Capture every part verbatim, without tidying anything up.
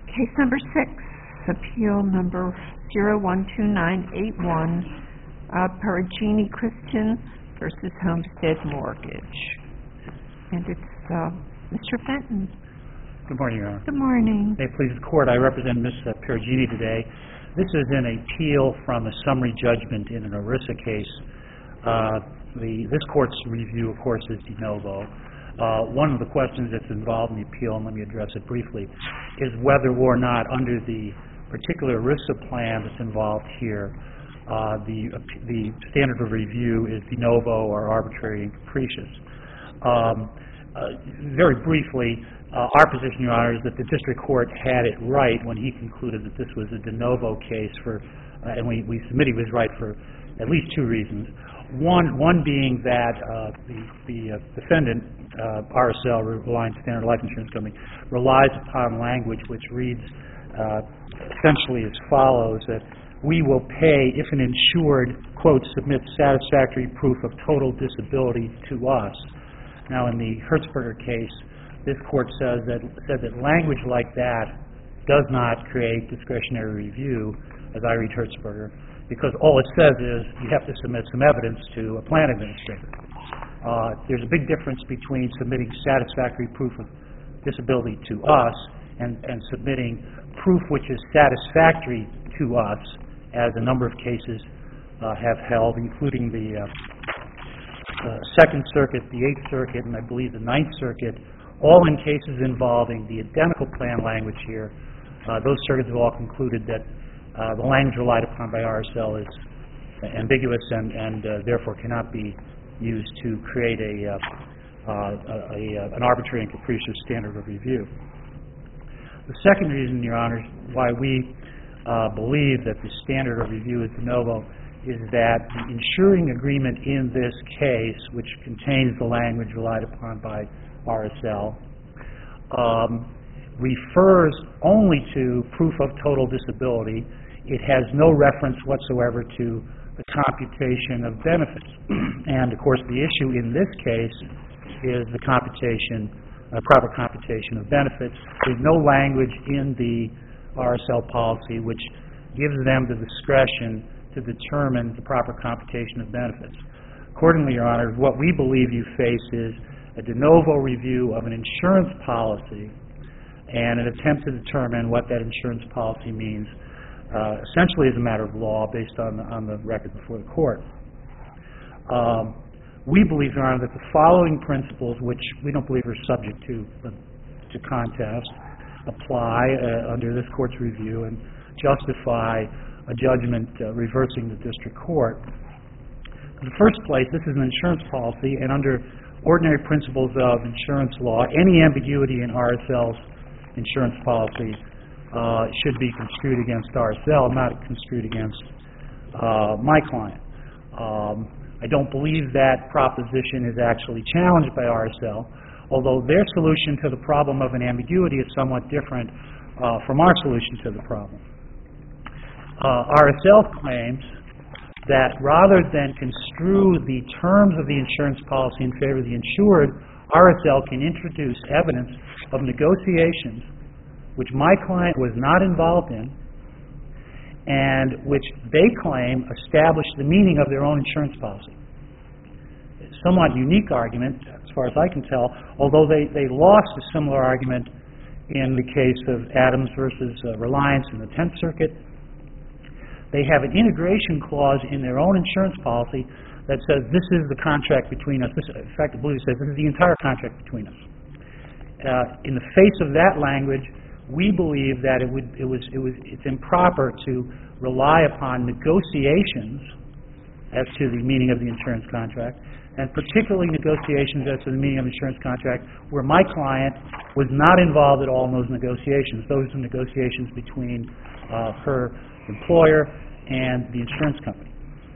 Case number six, appeal number zero one two nine eight one, uh, Perugini Christian versus Homestead Mortgage. And it's uh, Mister Fenton. Good morning, Your Honor. Good morning. May it please the Court, I represent Miz Perugini today. This is an appeal from a summary judgment in an ERISA case. Uh, the, this Court's review, of course, is de novo. Uh, one of the questions that's involved in the appeal, and let me address it briefly, is whether or not under the particular ERISA plan that's involved here, uh, the, the standard of review is de novo or arbitrary and capricious. Um, uh, very briefly, uh, our position, Your Honor, is that the district court had it right when he concluded that this was a de novo case for, uh, and we, we submitted he was right for at least two reasons. One, one being that uh, the, the uh, defendant, uh, R S L, Reliance Standard Life Insurance Company, relies upon language which reads uh, essentially as follows, that we will pay if an insured, quote, submits satisfactory proof of total disability to us. Now, in the Hertzberger case, this court says that, said that language like that does not create discretionary review, as I read Hertzberger, because all it says is you have to submit some evidence to a plan administrator. Uh, there's a big difference between submitting satisfactory proof of disability to us and, and submitting proof which is satisfactory to us, as a number of cases uh, have held, including the uh, uh, Second Circuit, the Eighth Circuit, and I believe the Ninth Circuit, all in cases involving the identical plan language here. Uh, those circuits have all concluded that Uh, the language relied upon by R S L is ambiguous and, and uh, therefore cannot be used to create a, uh, uh, a, a, an arbitrary and capricious standard of review. The second reason, Your Honors, why we uh, believe that the standard of review is de novo is that the insuring agreement in this case, which contains the language relied upon by R S L, um, refers only to proof of total disability. It has no reference whatsoever to the computation of benefits. And, of course, the issue in this case is the computation, uh, proper computation of benefits. There's no language in the R S L policy which gives them the discretion to determine the proper computation of benefits. Accordingly, Your Honor, what we believe you face is a de novo review of an insurance policy and an attempt to determine what that insurance policy means, uh, essentially as a matter of law based on the, on the record before the court. Um, we believe, Your Honor, that the following principles, which we don't believe are subject to, uh, to contest, apply uh, under this court's review and justify a judgment uh, reversing the district court. In the first place, this is an insurance policy, and under ordinary principles of insurance law, any ambiguity in R S L's insurance policy uh, should be construed against R S L, not construed against uh, my client. Um, I don't believe that proposition is actually challenged by R S L, although their solution to the problem of an ambiguity is somewhat different uh, from our solution to the problem. Uh, R S L claims that rather than construe the terms of the insurance policy in favor of the insured, R S L can introduce evidence of negotiations which my client was not involved in and which they claim established the meaning of their own insurance policy. It's a somewhat unique argument, as far as I can tell, although they, they lost a similar argument in the case of Adams versus uh, Reliance in the Tenth Circuit. They have an integration clause in their own insurance policy that says this is the contract between us. This, in fact, I believe it says this is the entire contract between us. Uh, in the face of that language, we believe that it would it was it was it's improper to rely upon negotiations as to the meaning of the insurance contract, and particularly negotiations as to the meaning of the insurance contract where my client was not involved at all in those negotiations. Those are negotiations between uh, her employer and the insurance company.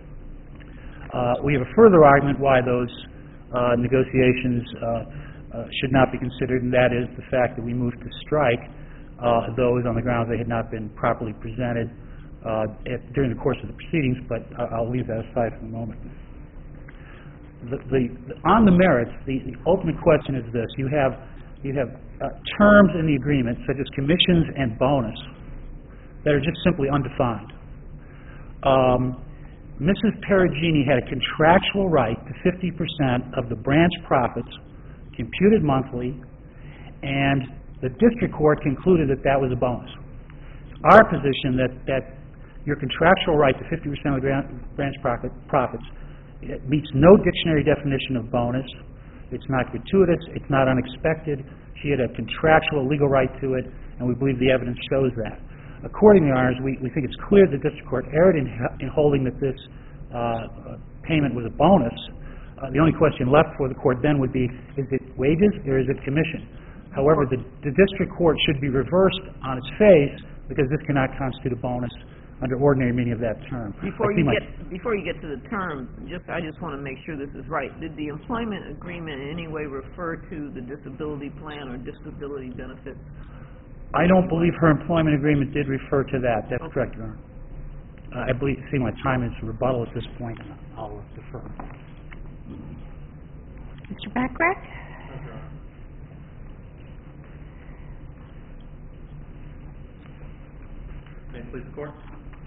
Uh, we have a further argument why those uh, negotiations uh, uh, should not be considered, and that is the fact that we moved to strike uh, those on the grounds they had not been properly presented uh, at, during the course of the proceedings, but I'll leave that aside for the moment. The, the, the, on the merits, the, the ultimate question is this. You have you have uh, terms in the agreement, such as commissions and bonus, that are just simply undefined. Um, Missus Perugini had a contractual right to fifty percent of the branch profits, computed monthly, and the district court concluded that that was a bonus. Our position that, that your contractual right to fifty percent of the branch profit, profits it meets no dictionary definition of bonus. It's not gratuitous. It's not unexpected. She had a contractual legal right to it, and we believe the evidence shows that. Accordingly, Your Honors, we, we think it's clear the district court erred in, in holding that this uh, payment was a bonus. Uh, the only question left for the court then would be, is it wages or is it commission? However, the, the district court should be reversed on its face because this cannot constitute a bonus under ordinary meaning of that term. Before I see you my- get before you get to the term, just I just want to make sure this is right. Did the employment agreement in any way refer to the disability plan or disability benefits? I don't believe her employment agreement did refer to that. That's Okay. correct, Your Honor. Uh, I believe, see, my time is rebuttal at this point. I'll defer. Mister Backrack? May it please the Court?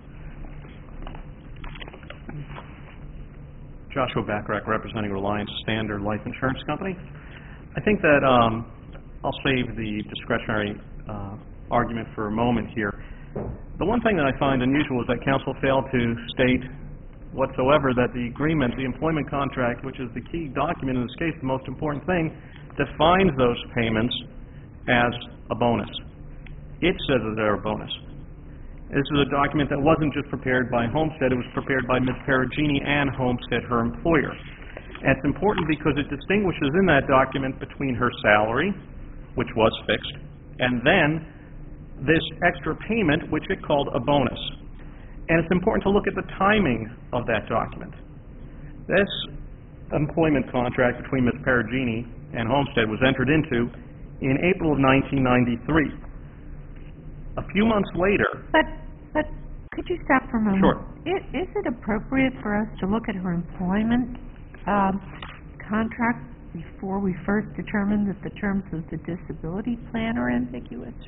Joshua Backrack, representing Reliance Standard Life Insurance Company. I think that um, I'll save the discretionary uh, argument for a moment here. The one thing that I find unusual is that counsel failed to state whatsoever that the agreement, the employment contract, which is the key document in this case, the most important thing, defines those payments as a bonus. It says that they're a bonus. This is a document that wasn't just prepared by Homestead, it was prepared by Miz Perugini and Homestead, her employer. And it's important because it distinguishes in that document between her salary, which was fixed, and then this extra payment, which it called a bonus. And it's important to look at the timing of that document. This employment contract between Miz Perugini and Homestead was entered into in April of nineteen ninety-three. A few months later... But, but could you stop for a moment? Sure. Is, is it appropriate for us to look at her employment um, contract before we first determine that the terms of the disability plan are ambiguous?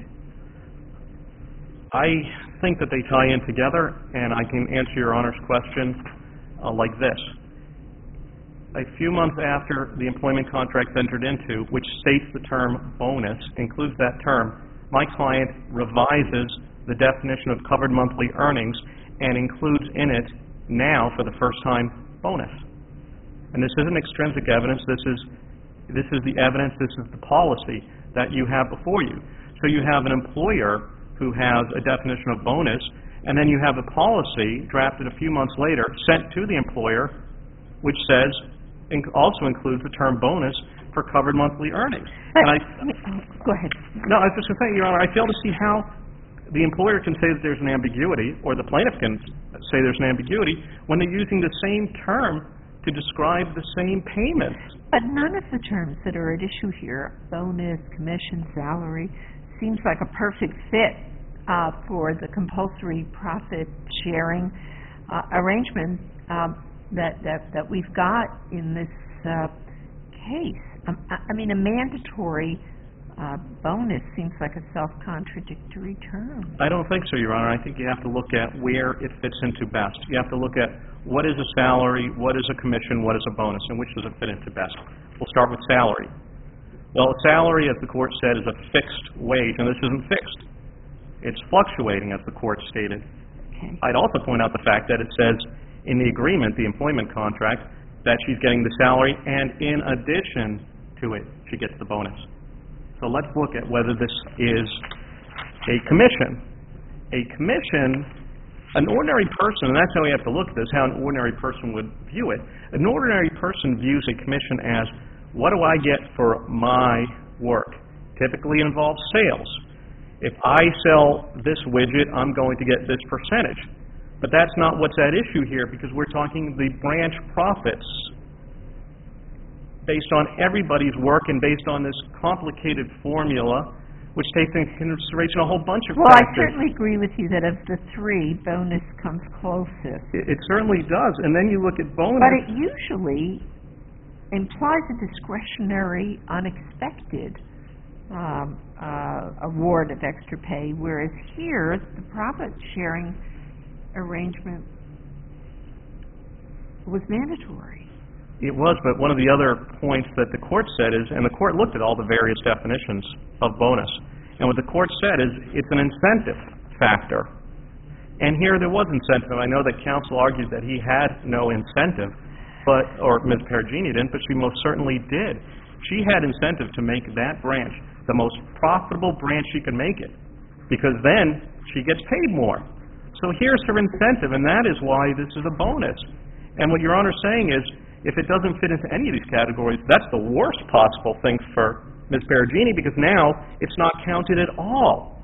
I think that they tie in together, and I can answer Your Honor's question uh, like this. A few months after the employment contract entered into, which states the term bonus, includes that term, my client revises the definition of covered monthly earnings and includes in it now, for the first time, bonus. And this isn't extrinsic evidence. This is, this is the evidence, this is the policy that you have before you. So you have an employer who has a definition of bonus, and then you have a policy drafted a few months later sent to the employer which says, inc- also includes the term bonus for covered monthly earnings. But, and I, go ahead. no, I was just going to say, Your Honor, I fail to see how the employer can say that there's an ambiguity, or the plaintiff can say there's an ambiguity, when they're using the same term to describe the same payments. But none of the terms that are at issue here, bonus, commission, salary, seems like a perfect fit uh, for the compulsory profit sharing uh, arrangement um, that, that, that we've got in this uh, case. Um, I, I mean, a mandatory uh, bonus seems like a self-contradictory term. I don't think so, Your Honor. I think you have to look at where it fits into best. You have to look at what is a salary, what is a commission, what is a bonus, and which does it fit into best. We'll start with salary. Well, a salary, as the court said, is a fixed wage, and this isn't fixed. It's fluctuating, as the court stated. Okay. I'd also point out the fact that it says in the agreement, the employment contract, that she's getting the salary, and in addition to it, she gets the bonus. So let's look at whether this is a commission. A commission, an ordinary person, and that's how we have to look at this, how an ordinary person would view it. An ordinary person views a commission as, what do I get for my work? Typically involves sales. If I sell this widget, I'm going to get this percentage. But that's not what's at issue here, because we're talking the branch profits based on everybody's work and based on this complicated formula, which takes into consideration a whole bunch of Well, I factors. certainly agree with you that of the three, bonus comes closest. It, it certainly does. And then you look at bonus. But it usually implies a discretionary, unexpected um, uh, award of extra pay, whereas here, the profit-sharing arrangement was mandatory. It was, but one of the other points that the court said is, and the court looked at all the various definitions of bonus, and what the court said is it's an incentive factor. And here there was incentive. I know that counsel argued that he had no incentive, but, or Miz Perugini didn't, but she most certainly did. She had incentive to make that branch the most profitable branch she could make it, because then she gets paid more. So here's her incentive, and that is why this is a bonus. And what Your Honor's saying is, if it doesn't fit into any of these categories, that's the worst possible thing for Miz Perugini, because now it's not counted at all.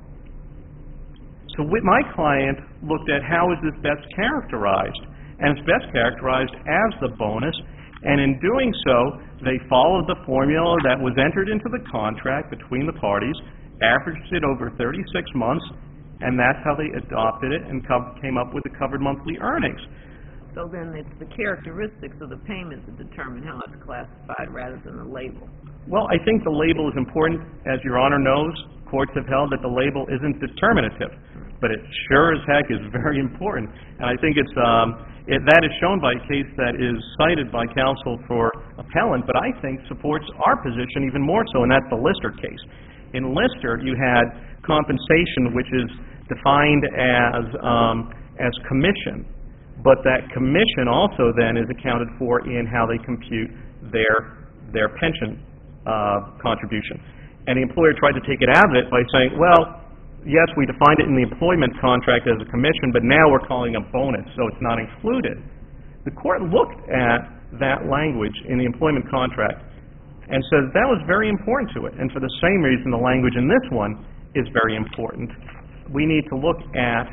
So with my client looked at how is this best characterized, and it's best characterized as the bonus, and in doing so, they followed the formula that was entered into the contract between the parties, averaged it over thirty-six months, and that's how they adopted it and co- came up with the covered monthly earnings. So then it's the characteristics of the payment that determine how it's classified rather than the label. Well, I think the label is important. As Your Honor knows, courts have held that the label isn't determinative, but it sure as heck is very important. And I think it's um, it, that is shown by a case that is cited by counsel for appellant, but I think supports our position even more so, and that's the Lister case. In Lister, you had compensation, which is defined as um, as commission. But that commission also then is accounted for in how they compute their their pension uh, contribution. And the employer tried to take it out of it by saying, well, yes, we defined it in the employment contract as a commission, but now we're calling it a bonus, so it's not included. The court looked at that language in the employment contract and said that was very important to it. And for the same reason, the language in this one is very important. We need to look at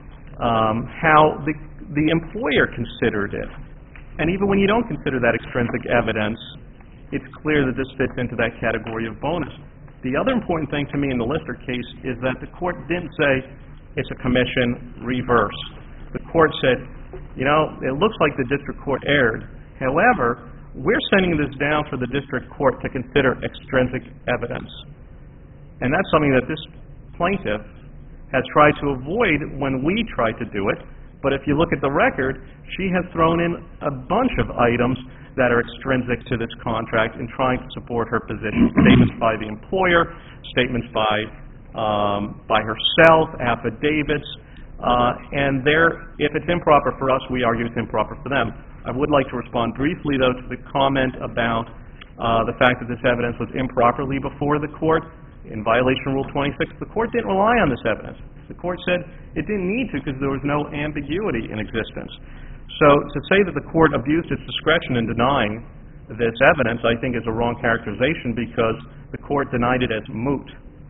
um, how the the employer considered it. And even when you don't consider that extrinsic evidence, it's clear that this fits into that category of bonus. The other important thing to me in the Lister case is that the court didn't say it's a commission, reverse. The court said, you know, it looks like the district court erred. However, we're sending this down for the district court to consider extrinsic evidence. And that's something that this plaintiff has tried to avoid when we try to do it. But if you look at the record, she has thrown in a bunch of items that are extrinsic to this contract in trying to support her position. Statements by the employer, statements by um, by herself, affidavits, uh, and there, if it's improper for us, we argue it's improper for them. I would like to respond briefly, though, to the comment about uh, the fact that this evidence was improperly before the court. In violation of Rule twenty-six, the court didn't rely on this evidence. The court said it didn't need to because there was no ambiguity in existence. So to say that the court abused its discretion in denying this evidence, I think, is a wrong characterization because the court denied it as moot.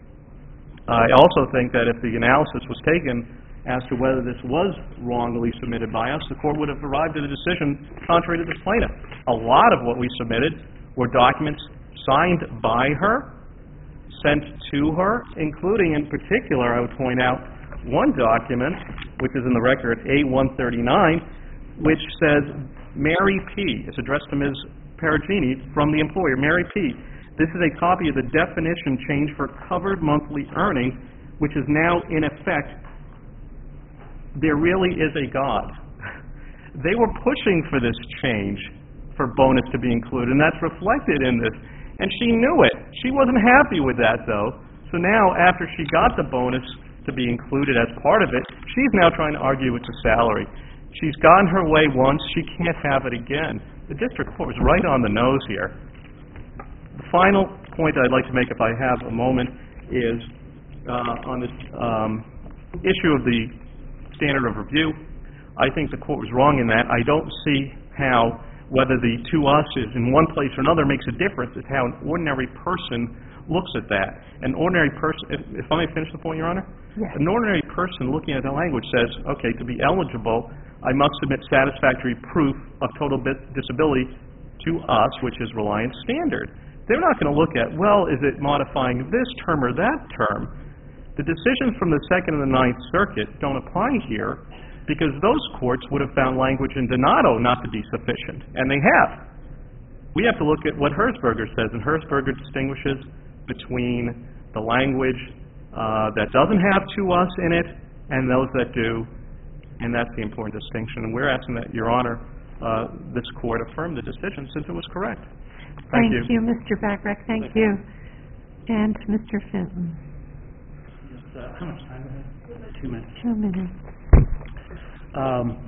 I also think that if the analysis was taken as to whether this was wrongly submitted by us, the court would have arrived at a decision contrary to the plaintiff. A lot of what we submitted were documents signed by her, sent to her, including in particular, I would point out, one document, which is in the record, A one thirty-nine, which says, Mary P. It's addressed to Miz Perugini from the employer, Mary P. This is a copy of the definition change for covered monthly earnings, which is now in effect. There really is a God. They were pushing for this change for bonus to be included, and that's reflected in this. And she knew it. She wasn't happy with that, though. So now, after she got the bonus to be included as part of it, she's now trying to argue it's a salary. She's gotten her way once. She can't have it again. The district court was right on the nose here. The final point I'd like to make, if I have a moment, is uh, on this um, issue of the standard of review. I think the court was wrong in that. I don't see how whether the to us is in one place or another makes a difference. It's how an ordinary person looks at that. An ordinary person, if, if I may finish the point, Your Honor? Yes. An ordinary person looking at the language says, okay, to be eligible, I must submit satisfactory proof of total disability to us, which is Reliance Standard. They're not going to look at, well, is it modifying this term or that term? The decisions from the Second and the Ninth Circuit don't apply here, because those courts would have found language in Donato not to be sufficient, and they have. We have to look at what Herzberger says, and Herzberger distinguishes between the language uh, that doesn't have "to us" in it, and those that do, and that's the important distinction. And we're asking that Your Honor, uh, this Court affirm the decision since it was correct. Thank you. Thank you, Mister Bachrach. Thank you. And Mister Fenton. Yes, uh, how much time do I have? Two minutes. Two minutes. Um,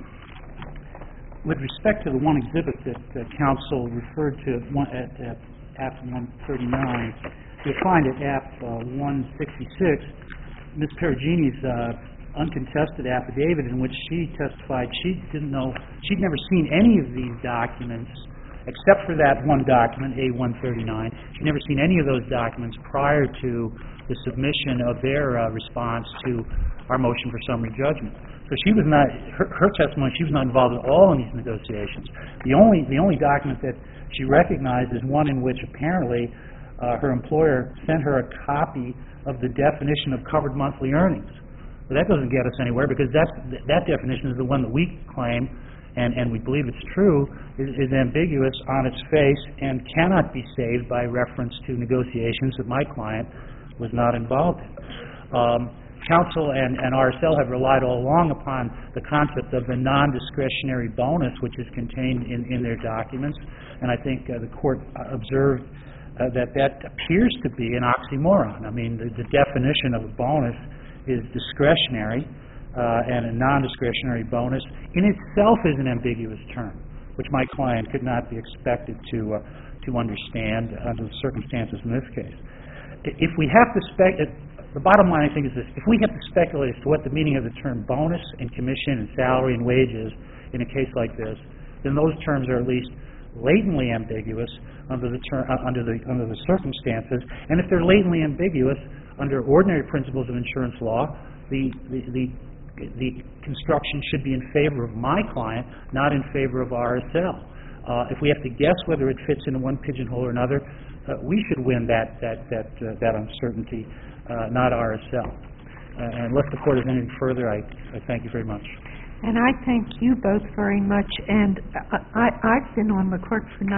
With respect to the one exhibit that uh, counsel referred to at, one, at, at App one thirty-nine, you'll find at App uh, one sixty-six, Miz Perugini's uh, uncontested affidavit in which she testified she didn't know, she'd never seen any of these documents except for that one document, A one thirty-nine. She'd never seen any of those documents prior to the submission of their uh, response to our motion for summary judgment. So she was not, her, her testimony, she was not involved at all in these negotiations. The only, the only document that she recognized is one in which apparently uh, her employer sent her a copy of the definition of covered monthly earnings. But that doesn't get us anywhere because that's, that definition is the one that we claim, and, and we believe it's true, is, is ambiguous on its face and cannot be saved by reference to negotiations that my client was not involved in. Um, Counsel and, and R S L have relied all along upon the concept of the non-discretionary bonus, which is contained in, in their documents, and I think uh, the Court uh, observed uh, that that appears to be an oxymoron. I mean, the, the definition of a bonus is discretionary, uh, and a non-discretionary bonus in itself is an ambiguous term, which my client could not be expected to uh, to understand under the circumstances in this case. If we have to spec, the bottom line I think is this: if we have to speculate as to what the meaning of the term bonus and commission and salary and wages in a case like this, then those terms are at least latently ambiguous under the ter- uh, under the under the circumstances. And if they're latently ambiguous under ordinary principles of insurance law, the the, the the construction should be in favor of my client, not in favor of R S L. Uh, if we have to guess whether it fits into one pigeonhole or another, uh, we should win that that that uh, that uncertainty, uh, not R S L. Uh, unless the Court has anything further, I, I thank you very much. And I thank you both very much. And I, I, I've been on the Court for nine